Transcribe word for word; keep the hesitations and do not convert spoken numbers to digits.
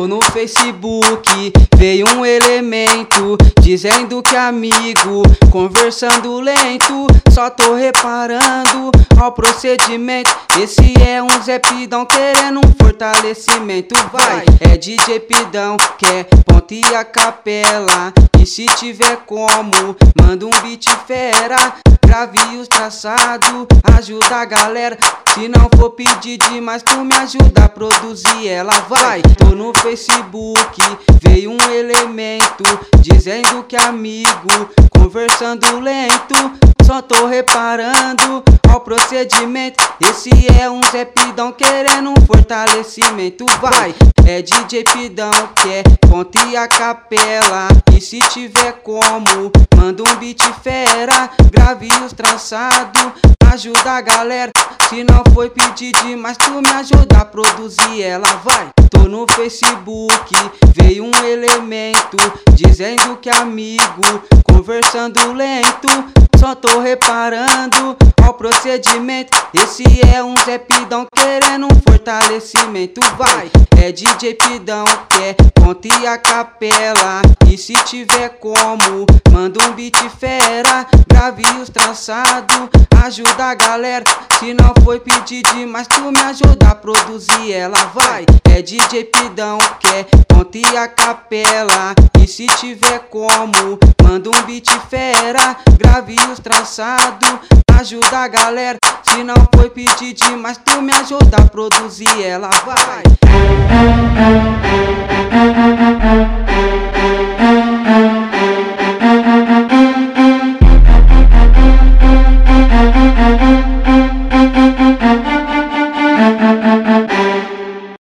Tô no Facebook, veio um elemento dizendo que amigo, conversando lento. Só tô reparando ao procedimento. Esse é um Zé Pidão querendo um fortalecimento. Vai, é D J Pidão, quer ponte e a capela. E se tiver como, manda um beat fera. Grave os traçados, ajuda a galera. Se não for pedir demais, tu me ajuda a produzir ela. Vai, tô no Facebook, veio um elemento dizendo que amigo, conversando lento. Só tô reparando ao procedimento. Esse é um Zé Pidão querendo um fortalecimento. Vai, é D J Pidão, quer ponte e a capela. E se tiver como, manda um beat fera. Grave os traçados, ajuda a galera. Se não foi pedir demais, tu me ajuda a produzir ela. Vai, tô no Facebook, veio um elemento dizendo que amigo, conversando lento. Só tô reparando ao procedimento. Esse é um Zé Pidão querendo um fortalecimento. Vai, é D J Pidão, quer ponte e a capela. E se tiver como, manda um beat fera. Grave os traçados, ajuda a galera. Se não foi pedir demais, tu me ajuda a produzir ela. Vai, é D J Pidão, quer ponte e a capela. E se tiver como, manda um beat fera. Grave os traçados, ajuda a galera. Se não foi pedir demais, tu me ajuda a produzir ela. Vai.